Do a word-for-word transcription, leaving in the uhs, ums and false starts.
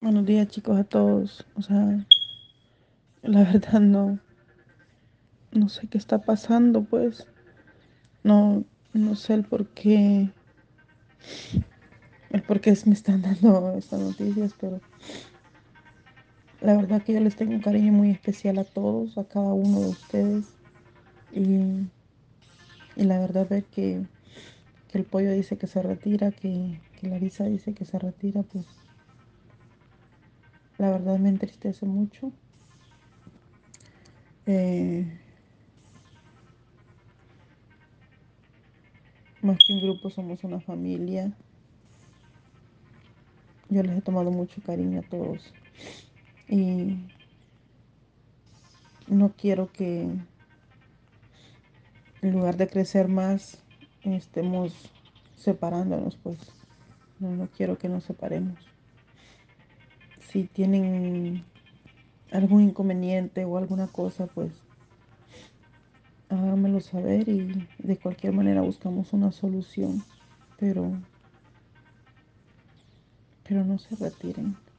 Buenos días, chicos, a todos. O sea, la verdad no, no sé qué está pasando, pues. No, no sé el por qué, el por qué me están dando estas noticias, pero la verdad que yo les tengo un cariño muy especial a todos, a cada uno de ustedes. Y, y la verdad es que, que el pollo dice que se retira, que, que Larisa dice que se retira, pues la verdad me entristece mucho. Eh, Más que un grupo, somos una familia. Yo les he tomado mucho cariño a todos. Y no quiero que en lugar de crecer más, estemos separándonos, pues. No, no quiero que nos separemos. Si tienen algún inconveniente o alguna cosa, pues háganmelo saber y de cualquier manera buscamos una solución. Pero, pero no se retiren.